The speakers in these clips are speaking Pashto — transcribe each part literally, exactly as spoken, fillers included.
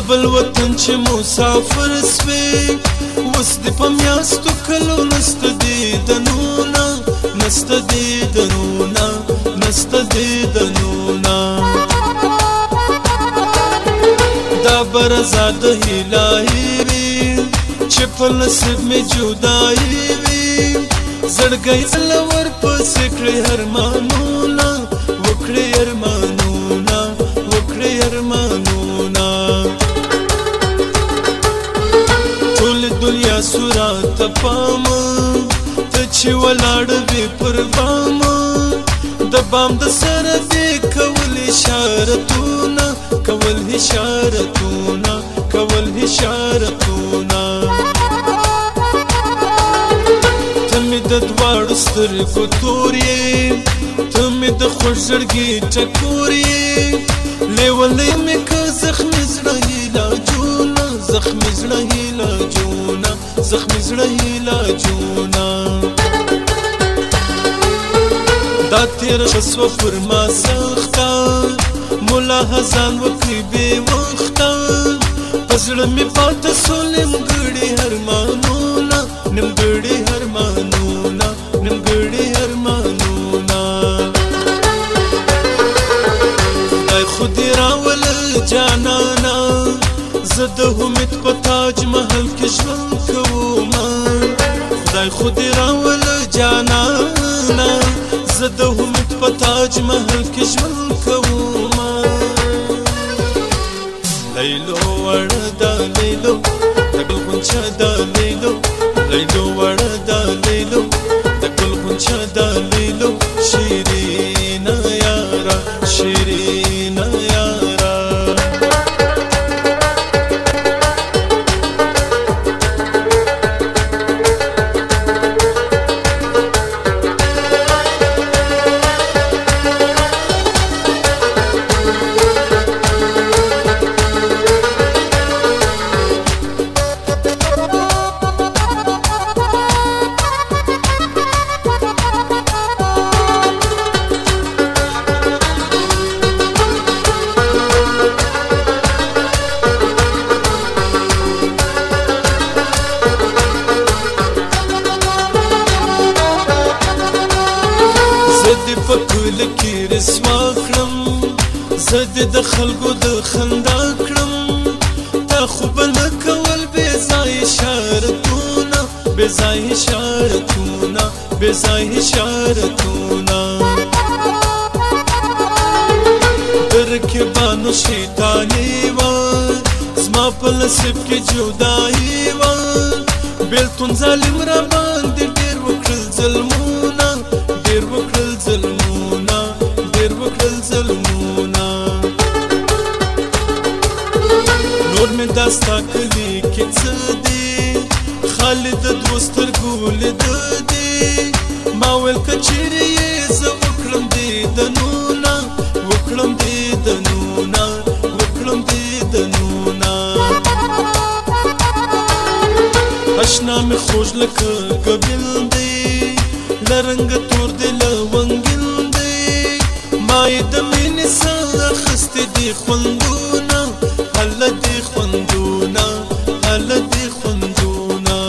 بل وطن چې مسافر سوې اوس دې په میاشتو کلو نسته دیدنونه نسته دیدنونه نسته دیدنونه دا به رضا د الهي وي چې په نصیب مې جدایي وي زړګی زله ورپسې کړې ارمانونه وکړې ارمانونه وکړې ارمانونه ټول دنیا صورت پامه ته چې ولاړ وې پر بامه د بام د سره دې کول اشارتونه کول اشارتونه کول اشارتونه ته مې د دواړو سترګو تور یې ته مې د خوږ زړګي ټکور یې لیولی مې که زخمي زړه علاجونه زخمي زړه علاجونه زخمي زړه علاجونه دا تیر شسوه پر ما سخته ملاحظان وکړي بې وخته په زړه مې پاته سو نیمګړي ارمانونه نیمګړي ارمانونه نیمګړي ارمانونه خدای خو دې راوله جانانه زه د امید په تاج محل کې ژوند کومه خدای خو دې راوله جانانه زه د امید په تاج محل کې ژوند کومه لیلو وړه دا لیلو د ګل غونچه دا لیلو لیلو وړه دا لیلو د ګل غونچه دا لیلو شیرینه یاره شیرینه یاره په کل کې رسوا کړم زه دې د خلکو د خندا کړم تا خو به نه کول بې ځای اشارتونه بې ځای اشارتونه بې ځای اشارتونه د رقیبانو شیطاني وه زما په نصیب کې جدایي وه بېلتون ظالم را باندې ډېر وکړل ظلمونه ډېر وکړل ظلمونه ډېر وکړل ظلمونه نور مې دا ستا کلي کې څه دي خالي د دوو سترګو لیده دي ما ویل که چیرې یې زه وکړم دیدنونه وکړم دیدنونه وکړم دیدنونه اشنا مې خوږ لکه ګبیل دی لرنګ تور دی لونګین دی ما یې د مینې څخه اخیستې دي خوندونه هله دي خوندونه هله دي خوندونه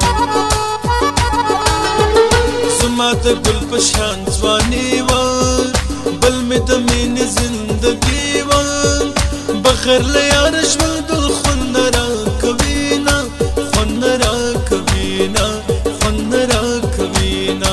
زما د ګل په شان ځواني وه بل مې د مینې زندګي وه بغیر له یاره ژوند خوند نه راکوینه خوند نه راکوینه خوند نه راکوینه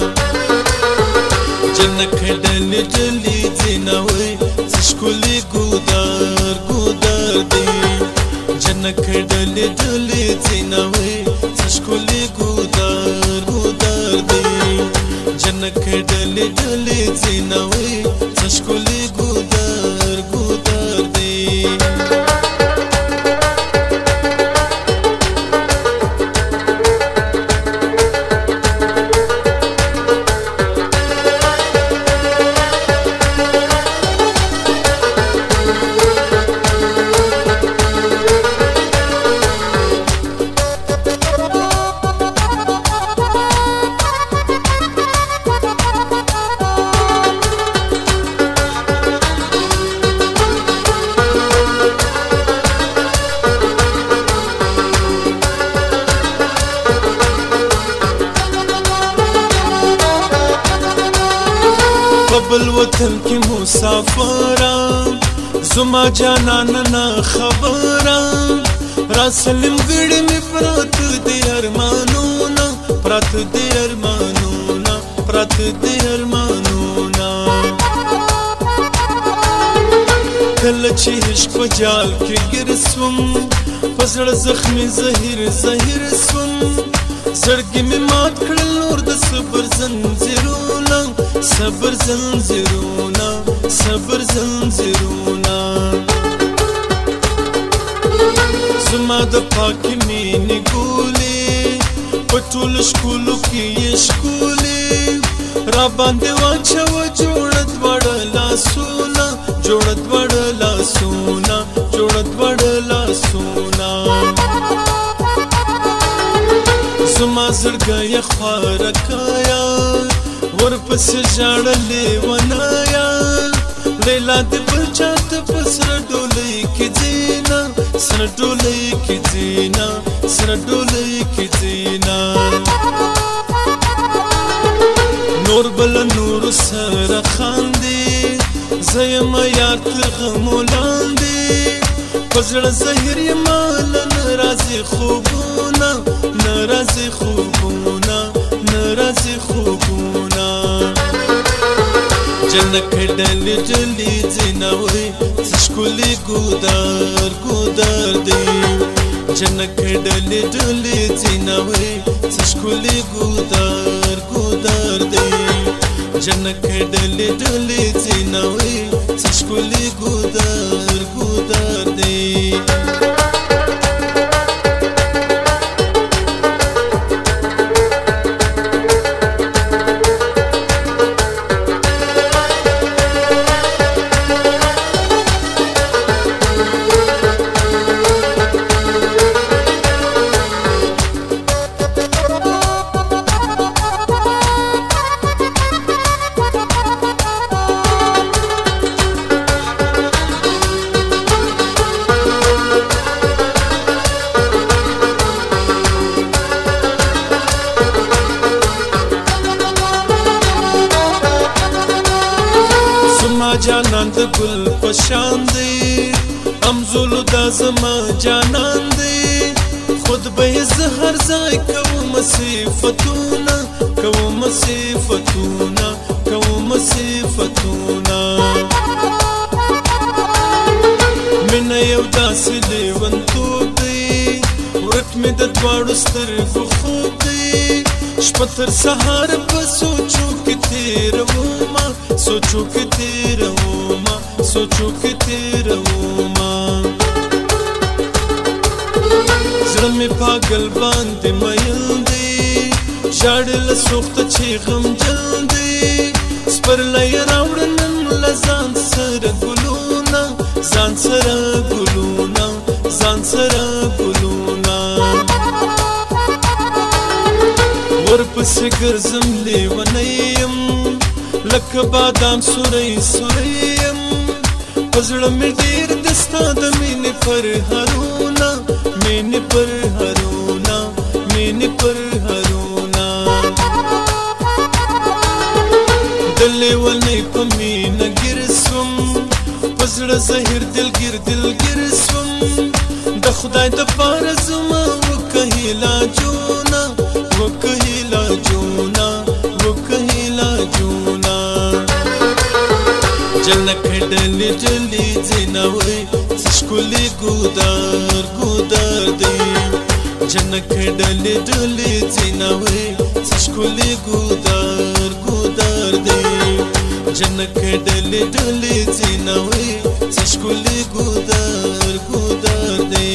جنکه ډلې ډلې ځینوي څه ښکلي ګودر ګودر دی جنکه ډلې ډلې ځینوي څه ښکلي ګودر ګودر دی جنکه ډلې ډلې ځینوي څه ښکلي ګودر ګودر دی وطن کی مسافران زما جانان نا خبران را سلم گڑ می پرات دی ارمانونا پرات دی ارمانونا پرات دی ارمانونا کل چی عشق په جال کې ګرسوم پزړ زخمی زهیر زهیر سوم زړګي می مات کړل نور د صبر زنجیرونه صبر زنجیرونه صبر زنجیرونه زما د پاکي مینې ګولې په ټول ښکلو کې یې ښکلې را باندې واچوه جوړه دواړه لاسونه جوړه دواړه لاسونه جوړه دواړه لاسونه زما زړګی خواره کایا ورپسې ژاړلې ونایا لیلا دې بل چاته په سره ډولۍ کې ځینا سره ډولۍ کې ځینا سره ډولۍ کې ځینا نور بل نور سره خاندي زه یم یار تر غمو لاندې په زړه زهیر یم ناراضي خوبونه ناراضي خوبونه ناراضي خوبونه جنک ډلې ډلې ځینوي ښکلي ګودر ګودر دی جنک ډلې ډلې ځینوي ښکلي ګودر ګودر دی جنک ډلې ډلې ځینوي ښکلي ګودر ګودر دی جانان د ګل پشان دی امزولو دا زما جانان دی خود به زهر ځای کوم صفتونه کوم صفتونه کوم صفتونه من یو داسې لیونتوب دی ورک مې د دواړو سترګو خوب دی شپه تر سهار په سوچو کې تېرومه سوچو کې تېرومه سوچو کې تېرومه زړه مې پاگل باندې مین دی ژاړله سوخته چې غمجن دی سپرلی راوړه نن له ځان سره ګلونه ځان سره ګلونه ځان سره ګلونه ورپسې ګرځم لیونی یم لکه بادام سوری سوری یم په زړه مې ډېر د ستا د مینې پرهرونه مینې پرهرونه مینې پرهرونه د لیونۍ په مینه ګیر سوم په زړه زهیر دلګیر دلګیر سوم د خدای دپاره زما وکه علاجونه وکه علاجونه وکه علاجونه جنک ډلې ډلې ځینوي ښکلي ګودر ګودر دی جنک ډلې ډلې ځینوي ښکلي ګودر ګودر دی جنک ډلې ډلې ځینوي ښکلي ګودر ګودر دی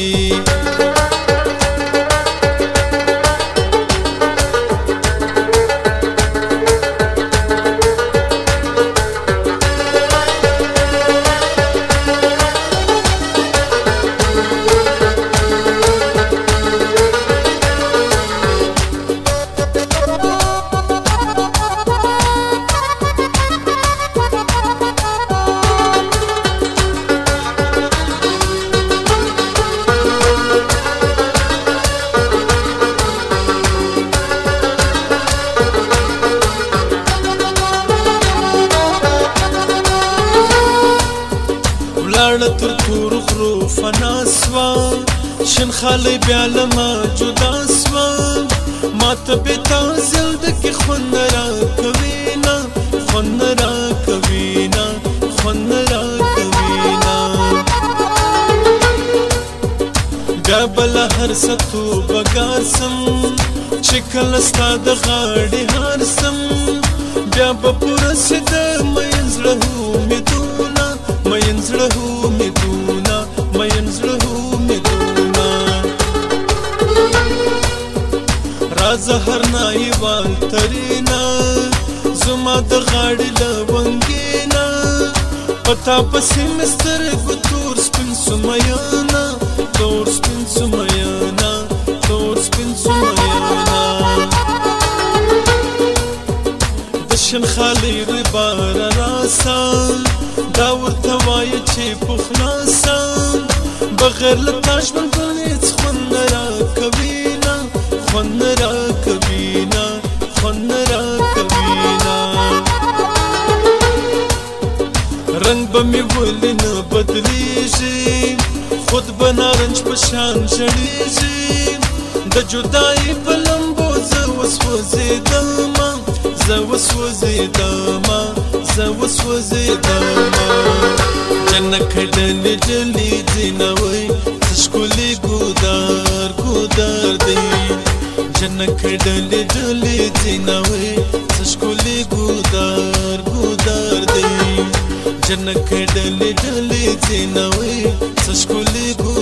ولاړه تر تورو غرو فنا سوه شین خالی بیا له ما جدا سوه ما ته بې تازل ډکې خوند راکوینه خوند راکوینه خوند راکوینه بیا بله هر څه توبه ګار سم چې کله ستا د غاړې هار سم بیا به پوره سي د مین زړه امیدونه مین زړه امیدونه مین زړه امیدونه راځه هر نایوال ترینا زما د غاړې له ونګېنه پتا پسې مې سترګو تور سپین سو میانه تور سپین سو میانه تور سپین سو میانه د شین خالي ربار راسه دا ورته وایه چې پخلاصه بغیر له تا ژوندون هېڅ خوند نه راکوینه خوند نه راکوینه خوند نه راکوینه رنگ به مې ولې نه بدلیږي خود به نارنج په شان ژړېږي د جدایي په لمبو زه وسوځېدمه زه وسوځېدمه زه وسوځېدمه جنکۍ ډلې ډلې ځینوئ څه ښکلي ګودر ګودر دی جنکۍ ډلې ډلې ځینوئ څه ښکلي ګودر ګودر دی جنکۍ ډلې ډلې ځینوئ څه ښکلي ګودر